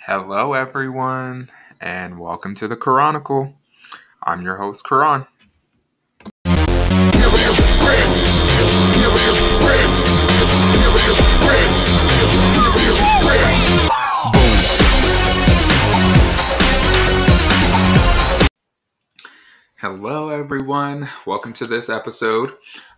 Hello, everyone, and welcome to the Chronicle. I'm your host, Karan. Hello, everyone. Welcome to this episode.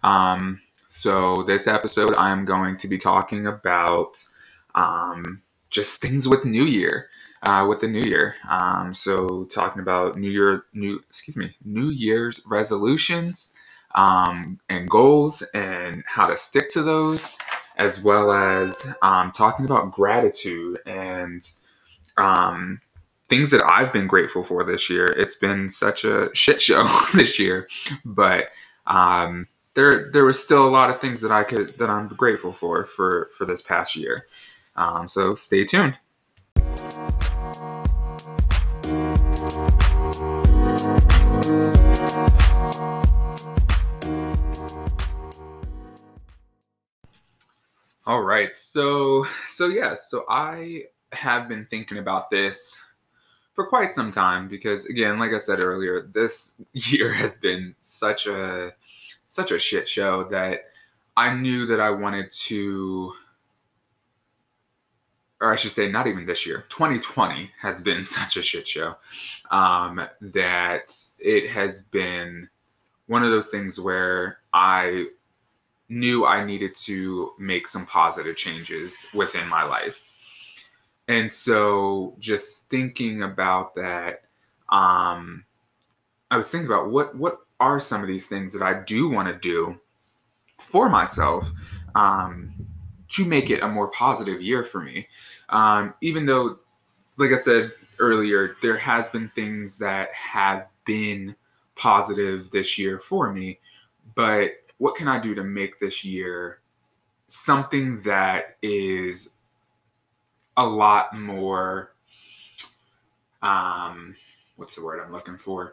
This episode, I'm going to be talking about just things with New Year. With the New Year. Talking about New Year's resolutions and goals and how to stick to those, as well as talking about gratitude and things that I've been grateful for this year. It's been such a shit show this year, but there was still a lot of things that I'm grateful for this past year. So stay tuned. All right, so I have been thinking about this for quite some time because, again, like I said earlier, this year has been such a shit show that I knew that I wanted to, or I should say, not even this year. 2020 has been such a shit show that it has been one of those things where I knew I needed to make some positive changes within my life. And so just thinking about that, I was thinking about what are some of these things that I do want to do for myself to make it a more positive year for me. Even though, like I said earlier, there has been things that have been positive this year for me, but what can I do to make this year something that is a lot more, what's the word I'm looking for?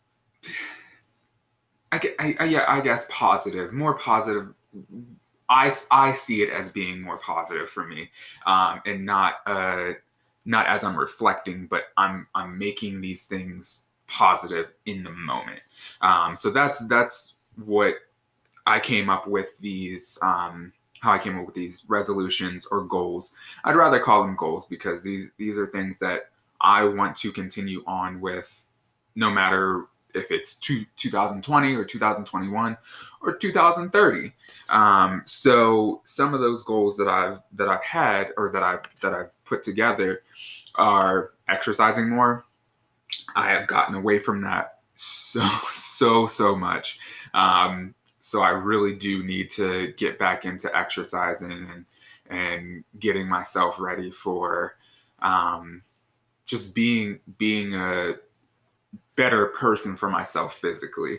I guess positive, more positive. I see it as being more positive for me, and not as I'm reflecting, but I'm making these things positive in the moment. So that's what I came up with these. How I came up with these resolutions or goals. I'd rather call them goals because these are things that I want to continue on with, no matter if it's 2020 or 2021 or 2030. So some of those goals that I've had or that I've put together are exercising more. I have gotten away from that so much. So I really do need to get back into exercising and getting myself ready for just being a better person for myself physically.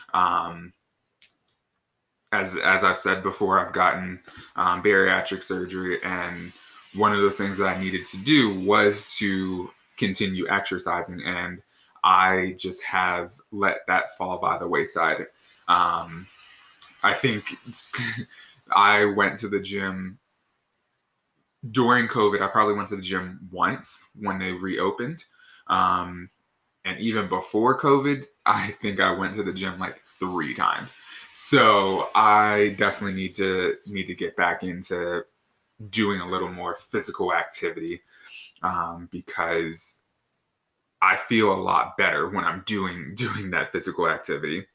As I've said before, I've gotten bariatric surgery, and one of those things that I needed to do was to continue exercising, and I just have let that fall by the wayside. I think I went to the gym during COVID. I probably went to the gym once when they reopened. And even before COVID, I think I went to the gym like 3 times. So I definitely need to get back into doing a little more physical activity, because I feel a lot better when I'm doing that physical activity.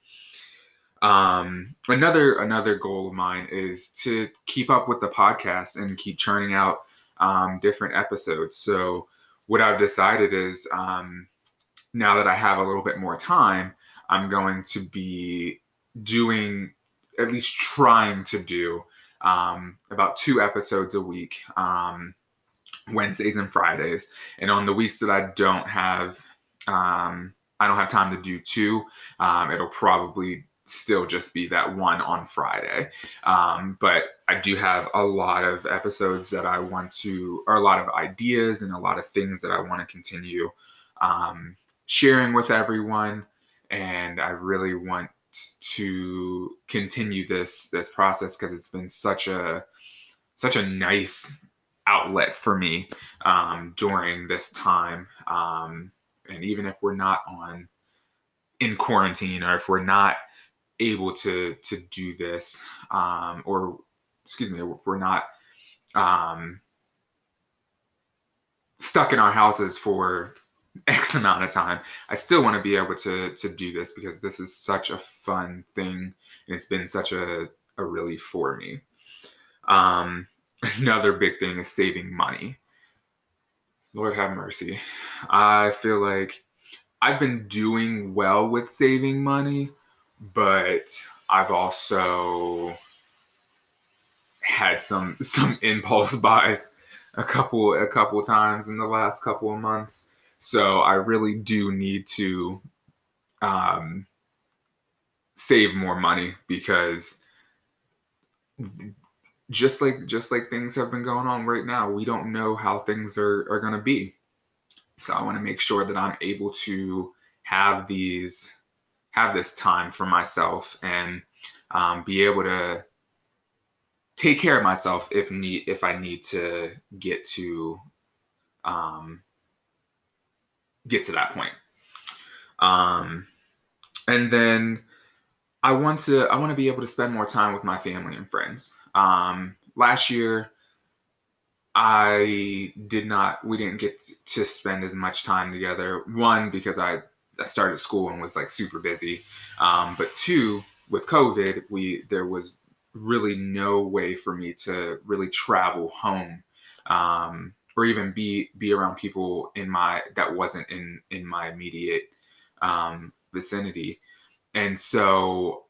Another goal of mine is to keep up with the podcast and keep churning out different episodes. So what I've decided is, now that I have a little bit more time, I'm going to be doing, at least trying to do, about 2 episodes a week, Wednesdays and Fridays. And on the weeks that I don't have time to do 2, it'll probably still just be that one on Friday. But I do have a lot of episodes that I want to, or a lot of ideas and a lot of things that I want to continue sharing with everyone. And I really want to continue this process because it's been such a nice outlet for me during this time. And even if we're not in quarantine, or if we're not able to do this, or excuse me, if we're not um, stuck in our houses for X amount of time, I still want to be able to do this, because this is such a fun thing, and it's been such a relief for me. Um, Another big thing is saving money. Lord have mercy. I feel like I've been doing well with saving money, but I've also had some impulse buys a couple times in the last couple of months. So I really do need to um, save more money, because just like things have been going on right now, we don't know how things are going to be. So I want to make sure that I'm able to have this time for myself, and be able to take care of myself if I need to um, get to that point. Um, and then I want to be able to spend more time with my family and friends. Last year, we didn't get to spend as much time together. One, because I started school and was like super busy. But two, with COVID, there was really no way for me to really travel home, or even be around people that wasn't in my immediate vicinity. And so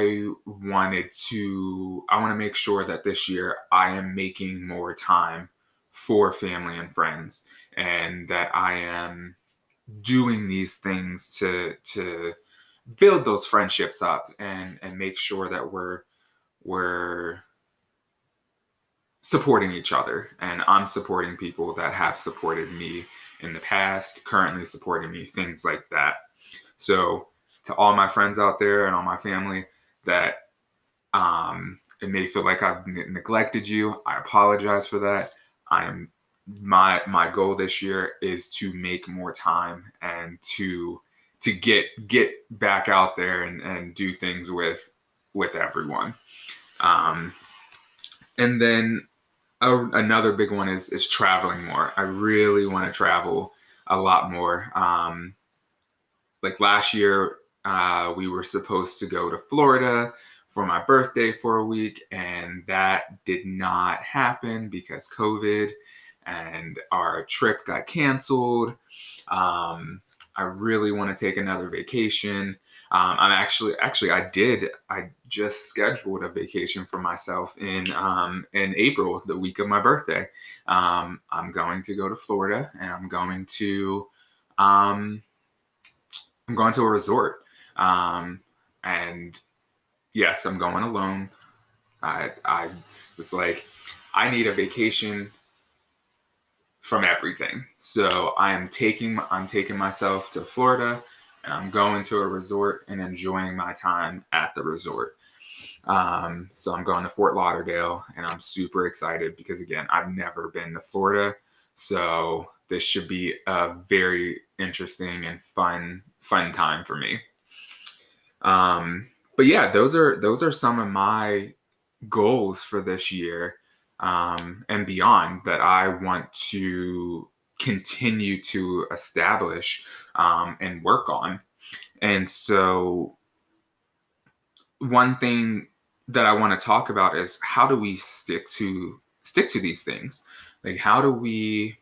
I want to make sure that this year I am making more time for family and friends, and that I am doing these things to build those friendships up, and make sure that we're supporting each other, and I'm supporting people that have supported me in the past, currently supporting me, things like that. So to all my friends out there and all my family that it may feel like I've neglected you, I apologize for that. I am my goal this year is to make more time, and to get back out there, and do things with everyone. Um, and then another big one is traveling more. I really want to travel a lot more. Like last year, we were supposed to go to Florida for my birthday for a week, and that did not happen because COVID, and our trip got canceled. I really want to take another vacation. I'm actually I just scheduled a vacation for myself in April, the week of my birthday. I'm going to go to Florida, and um, I'm going to a resort. And yes, I'm going alone. I was like, I need a vacation from everything. So I'm taking myself to Florida, and I'm going to a resort and enjoying my time at the resort. So I'm going to Fort Lauderdale, and I'm super excited because, again, I've never been to Florida. So this should be a very interesting and fun time for me. But yeah, those are some of my goals for this year, and beyond, that I want to continue to establish, and work on. And so one thing that I want to talk about is, how do we stick to these things? Like, how do we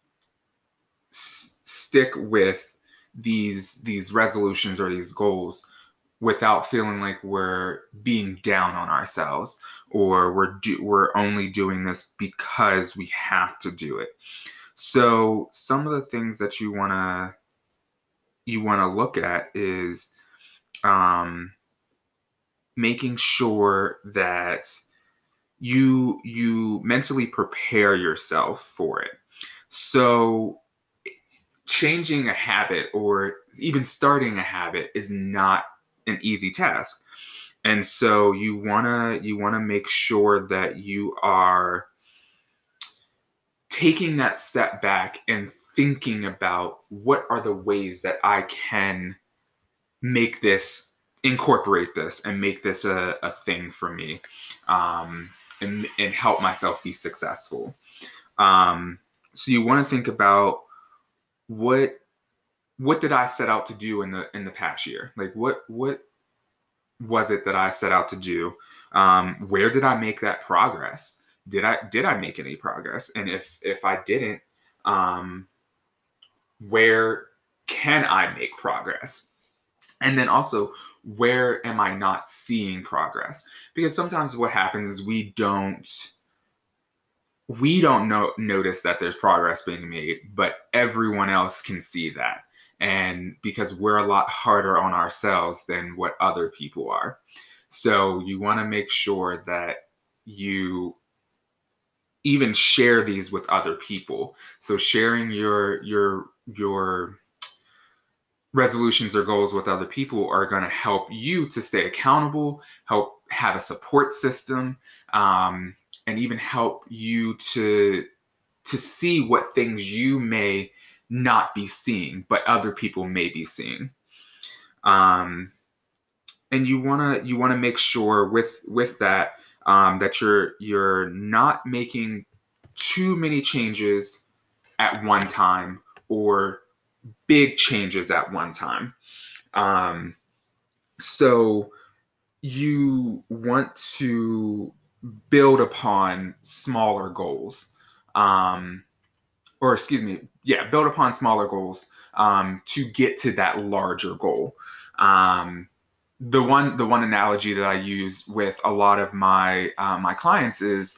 stick with these resolutions or these goals without feeling like we're being down on ourselves, or we're only doing this because we have to do it. So some of the things that you want to look at is, um, making sure that you mentally prepare yourself for it. So changing a habit, or even starting a habit, is not an easy task. And so you want to make sure that you are taking that step back and thinking about what are the ways that I can make this, incorporate this, and make this a thing for me, and help myself be successful. So you want to think about what did I set out to do in the past year? Like what was it that I set out to do? Where did I make that progress? Did I make any progress? And if I didn't, where can I make progress? And then also, where am I not seeing progress? Because sometimes what happens is we don't notice that there's progress being made, but everyone else can see that. And because we're a lot harder on ourselves than what other people are. So you want to make sure that you even share these with other people. So sharing your resolutions or goals with other people are going to help you to stay accountable, help have a support system, and even help you to see what things you may not be seeing, but other people may be seeing. And you wanna make sure with that, that you're not making too many changes at one time, or big changes at one time. So you want to build upon smaller goals, or excuse me, yeah, build upon smaller goals, to get to that larger goal. The one analogy that I use with a lot of my my clients is,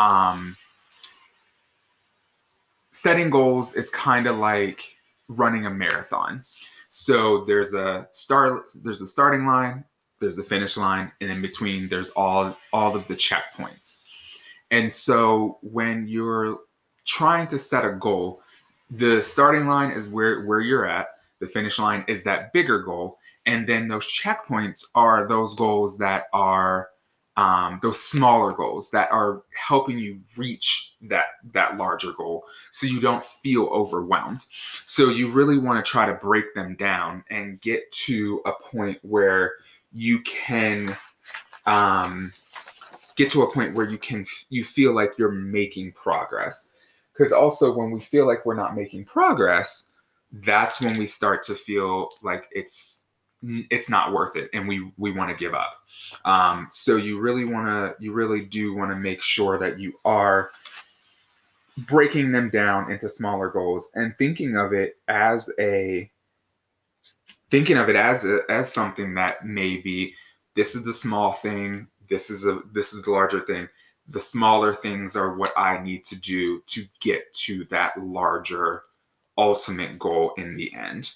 setting goals is kind of like running a marathon. So there's a starting line, there's a finish line, and in between there's all of the checkpoints. And so when you're trying to set a goal, the starting line is where you're at, the finish line is that bigger goal, and then those checkpoints are those goals that are, those smaller goals that are helping you reach that larger goal, so you don't feel overwhelmed. So you really want to try to break them down and get to a point where you can, you feel like you're making progress. Because also, when we feel like we're not making progress, that's when we start to feel like it's not worth it, and we want to give up. So you really do want to make sure that you are breaking them down into smaller goals, and thinking of it as as something that maybe this is the small thing, this is the larger thing. The smaller things are what I need to do to get to that larger ultimate goal in the end.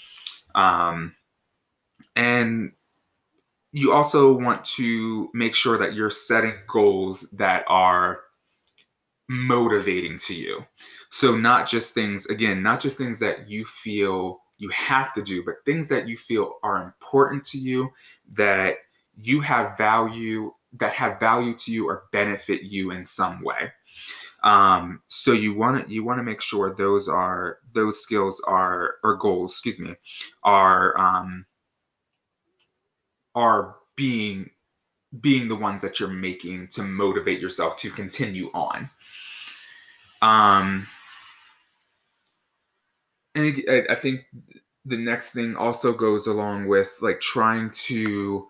And you also want to make sure that you're setting goals that are motivating to you. So not just things that you feel you have to do, but things that you feel are important to you, that you have value, to you or benefit you in some way. So you want to make sure those skills are, or goals, excuse me, are being the ones that you're making to motivate yourself to continue on. And I think the next thing also goes along with like trying to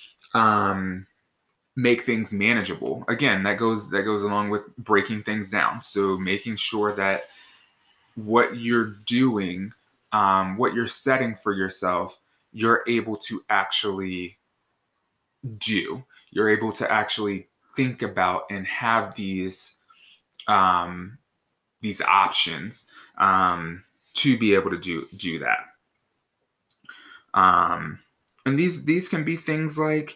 make things manageable. Again, that goes along with breaking things down. So making sure that what you're doing, what you're setting for yourself, you're able to actually do. You're able to actually think about and have these options, to be able to do that. And these can be things like,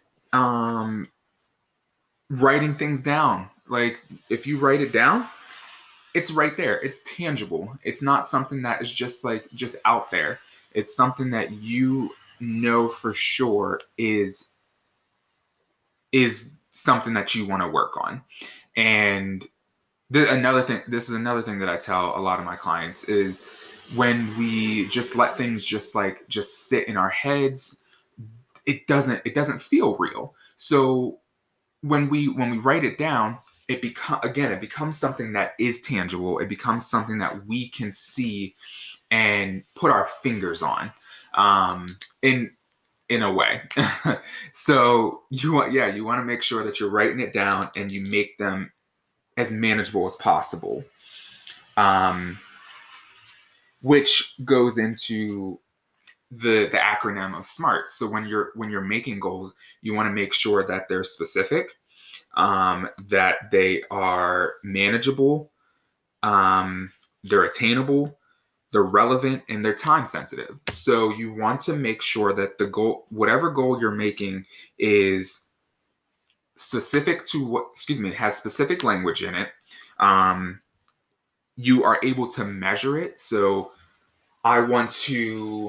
writing things down. Like if you write it down, it's right there. It's tangible. It's not something that is just out there. It's something that you know for sure is something that you want to work on. And This is another thing that I tell a lot of my clients is when we just let things just sit in our heads, it doesn't feel real. So when we write it down, it becomes something that is tangible. It becomes something that we can see and put our fingers on, um, in a way. So you want to make sure that you're writing it down and you make them as manageable as possible. Um, which goes into the acronym of SMART. So when you're making goals, you want to make sure that they're specific, that they are manageable, they're attainable, they're relevant, and they're time sensitive. So you want to make sure that the goal, whatever goal you're making, is specific to has specific language in it. Um, you are able to measure it. So I want to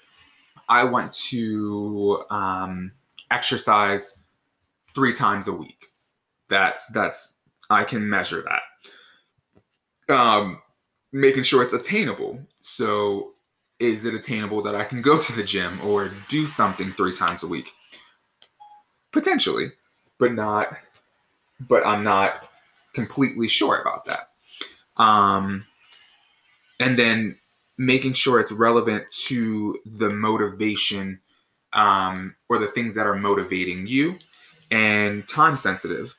exercise 3 times a week. That's I can measure that. Making sure it's attainable. So is it attainable that I can go to the gym or do something 3 times a week? Potentially, but not. But I'm not completely sure about that. And then making sure it's relevant to the motivation, or the things that are motivating you, and time sensitive.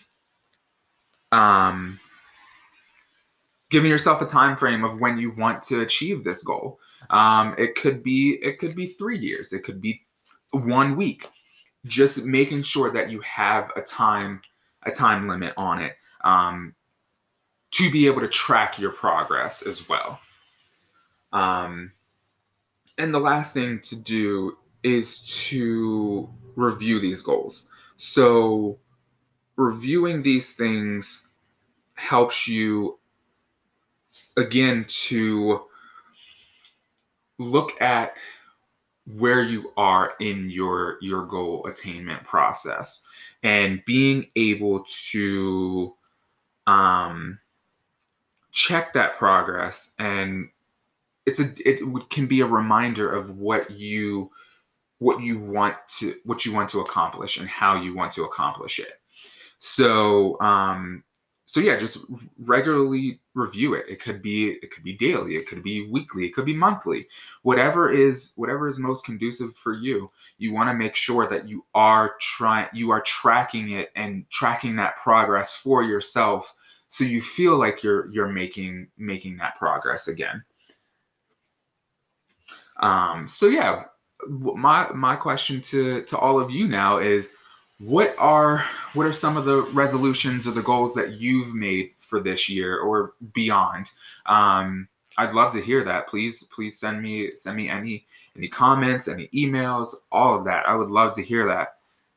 Um, Giving yourself a time frame of when you want to achieve this goal. It could be 3 years. It could be 1 week. Just making sure that you have a time limit on it, to be able to track your progress as well. Um, and the last thing to do is to review these goals. So reviewing these things helps you, again, to look at where you are in your goal attainment process, and being able to um, check that progress. And can be a reminder of what you want to accomplish and how you want to accomplish it. So yeah, just regularly review it. It could be daily, it could be weekly, it could be monthly. Whatever is most conducive for you. You want to make sure that you are tracking it and tracking that progress for yourself, so you feel like you're making that progress again. So yeah, my question to all of you now is, what are some of the resolutions or the goals that you've made for this year or beyond? I'd love to hear that. Please send me any comments, any emails, all of that. I would love to hear that.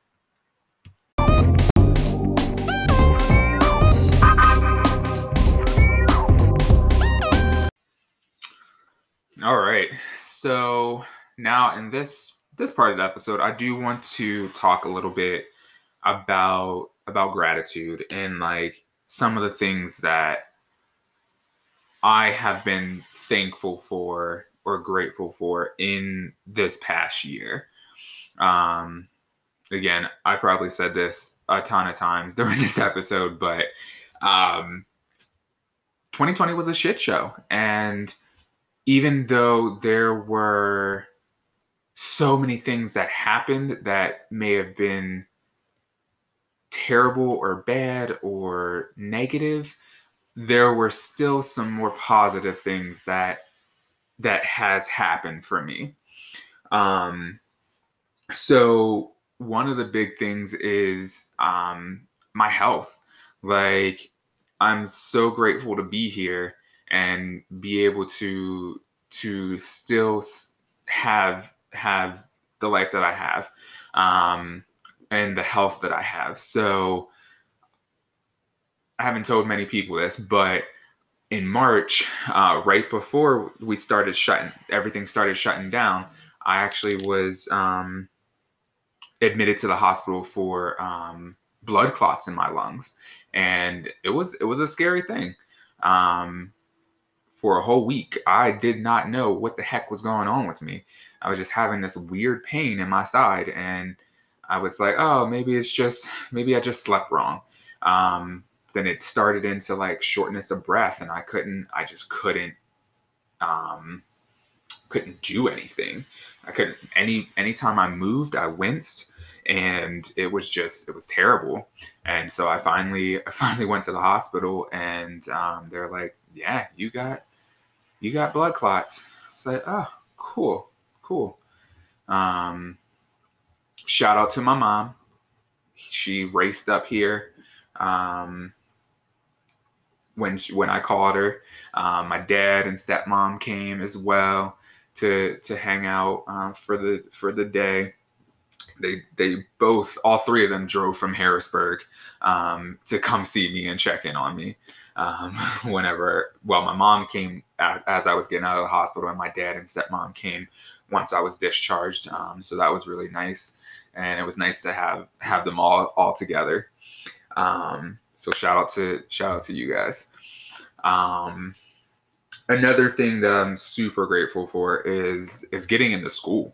All right. So now in this part of the episode, I do want to talk a little bit about gratitude, and like some of the things that I have been thankful for or grateful for in this past year. Um, Again, I probably said this a ton of times during this episode, but um, 2020 was a shit show. And even though there were so many things that happened that may have been terrible or bad or negative, there were still some more positive things that has happened for me. Um, so one of the big things is my health. Like, I'm so grateful to be here and be able to still have the life that I have, and the health that I have. So I haven't told many people this, but in March, right before everything started shutting down, I actually was admitted to the hospital for blood clots in my lungs. And it was a scary thing. For a whole week, I did not know what the heck was going on with me. I was just having this weird pain in my side, and I was like, oh, maybe I just slept wrong. Then it started into like shortness of breath, and I just um, couldn't do anything. I couldn't anytime I moved, I winced, and it was terrible. And so I finally went to the hospital, and they're like, yeah, you got blood clots. It's like, oh, cool. Um, Shout out to my mom. She raced up here when I called her. My dad and stepmom came as well to hang out for the day. They both, all three of them, drove from Harrisburg to come see me and check in on me. My mom came as I was getting out of the hospital, and my dad and stepmom came once I was discharged. So that was really nice, and it was nice to have them all together. So shout out to you guys. Another thing that I'm super grateful for is getting into school.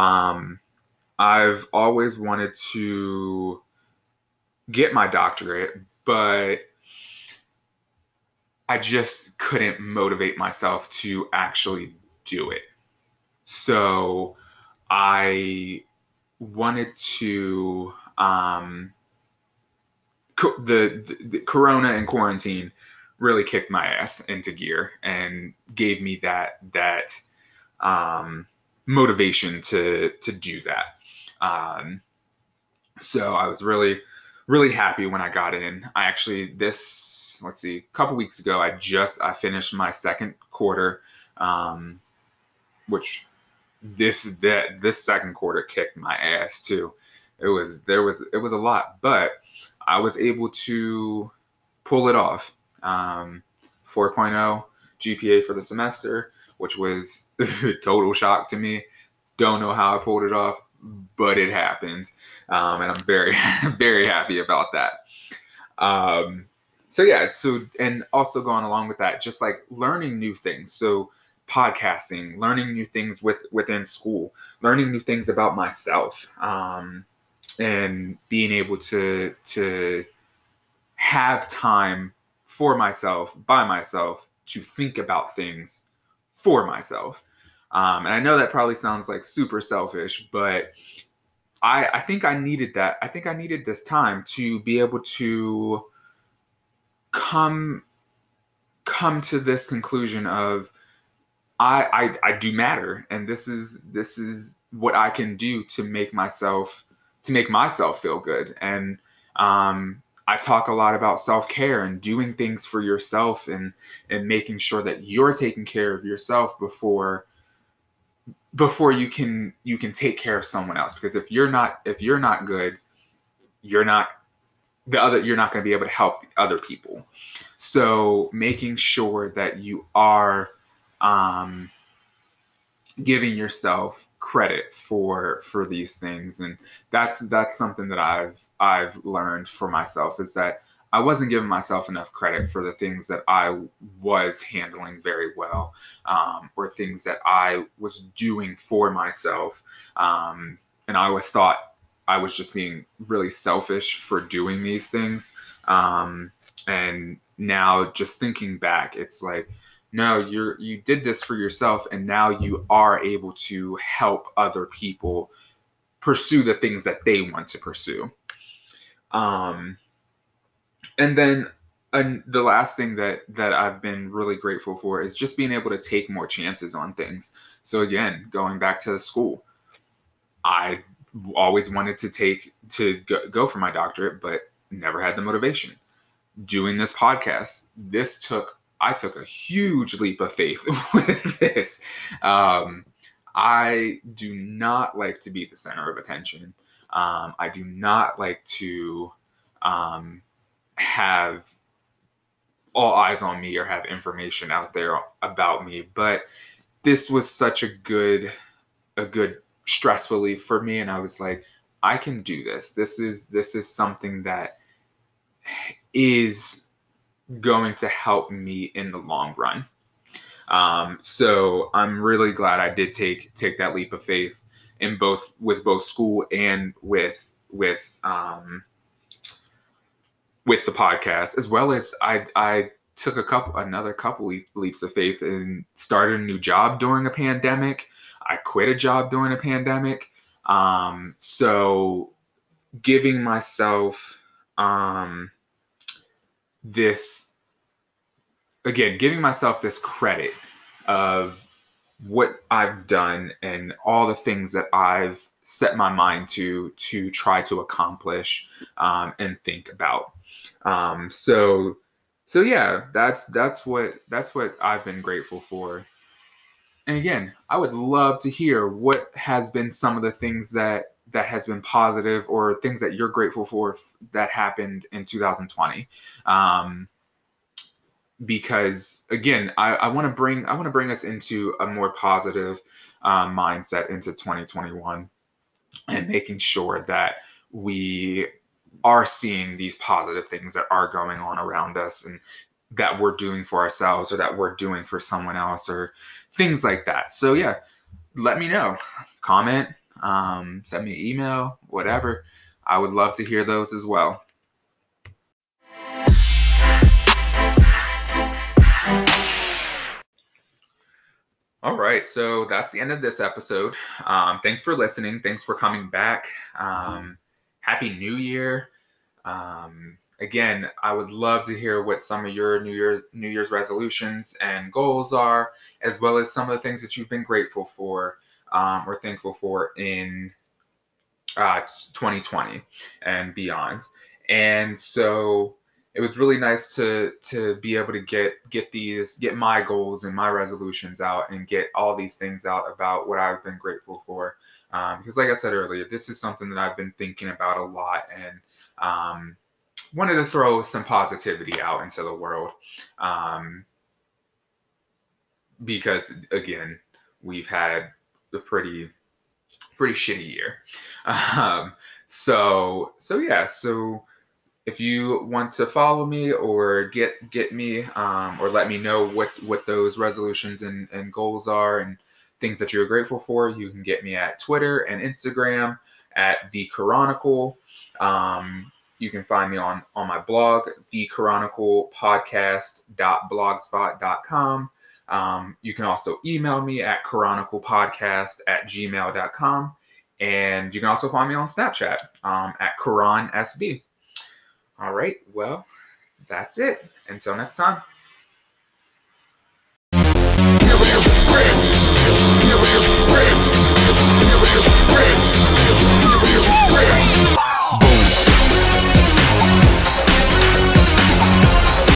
I've always wanted to get my doctorate, but I just couldn't motivate myself to actually do it. So I wanted to, the Corona and quarantine really kicked my ass into gear and gave me that motivation to do that. So I was really, really happy when I got in. I actually, a couple weeks ago, I finished my second quarter, which this second quarter kicked my ass too. It was a lot, but I was able to pull it off. 4.0 GPA for the semester, which was a total shock to me. Don't know how I pulled it off, but it happened. And I'm very, very happy about that. And also going along with that, just like learning new things. So podcasting, learning new things within school, learning new things about myself, and being able to have time for myself, by myself, to think about things for myself. And I know that probably sounds like super selfish, but I think I needed that. I think I needed this time to be able to come to this conclusion of I do matter, and this is what I can do to make myself feel good. And I talk a lot about self-care and doing things for yourself, and making sure that you're taking care of yourself before you can take care of someone else. Because if you're not good, you're not going to be able to help other people. So making sure that you are giving yourself credit for these things. And that's something that I've learned for myself, is that I wasn't giving myself enough credit for the things that I was handling very well, or things that I was doing for myself. And I always thought I was just being really selfish for doing these things. And now just thinking back, it's like, no, you did this for yourself, and now you are able to help other people pursue the things that they want to pursue. And then the last thing that I've been really grateful for is just being able to take more chances on things. So again, going back to the school, I always wanted to go for my doctorate, but never had the motivation. Doing this podcast, I took a huge leap of faith with this. I do not like to be the center of attention. I do not like to have all eyes on me or have information out there about me. But this was such a good stress relief for me. And I was like, I can do this. This is something that is going to help me in the long run. So I'm really glad I did take that leap of faith in with both school and with the podcast, as well as I took another couple leaps of faith and started a new job during a pandemic. I quit a job during a pandemic. So giving myself this giving myself this credit of what I've done and all the things that I've set my mind to try to accomplish and think about. So yeah, that's what I've been grateful for. And again, I would love to hear what has been some of the things that has been positive, or things that you're grateful for that happened in 2020. Because again, I want to bring us into a more positive mindset into 2021, and making sure that we are seeing these positive things that are going on around us, and that we're doing for ourselves, or that we're doing for someone else, or things like that. So yeah, let me know, comment, send me an email, whatever. I would love to hear those as well. All right, so that's the end of this episode. Thanks for listening. Thanks for coming back. Happy New Year. Again, I would love to hear what some of your New Year's resolutions and goals are, as well as some of the things that you've been grateful for or thankful for in 2020 and beyond. And so it was really nice to be able to get my goals and my resolutions out, and get all these things out about what I've been grateful for. Because like I said earlier, this is something that I've been thinking about a lot, and wanted to throw some positivity out into the world. Because again, we've had a pretty shitty year. So yeah, so if you want to follow me, or get me, or let me know what those resolutions and goals are, and things that you're grateful for, you can get me at Twitter and Instagram at The Chronicle. You can find me on my blog, thechroniclepodcast.blogspot.com. You can also email me at chroniclepodcast@gmail.com. And you can also find me on Snapchat at KaranSB. All right, well, that's it. Until next time.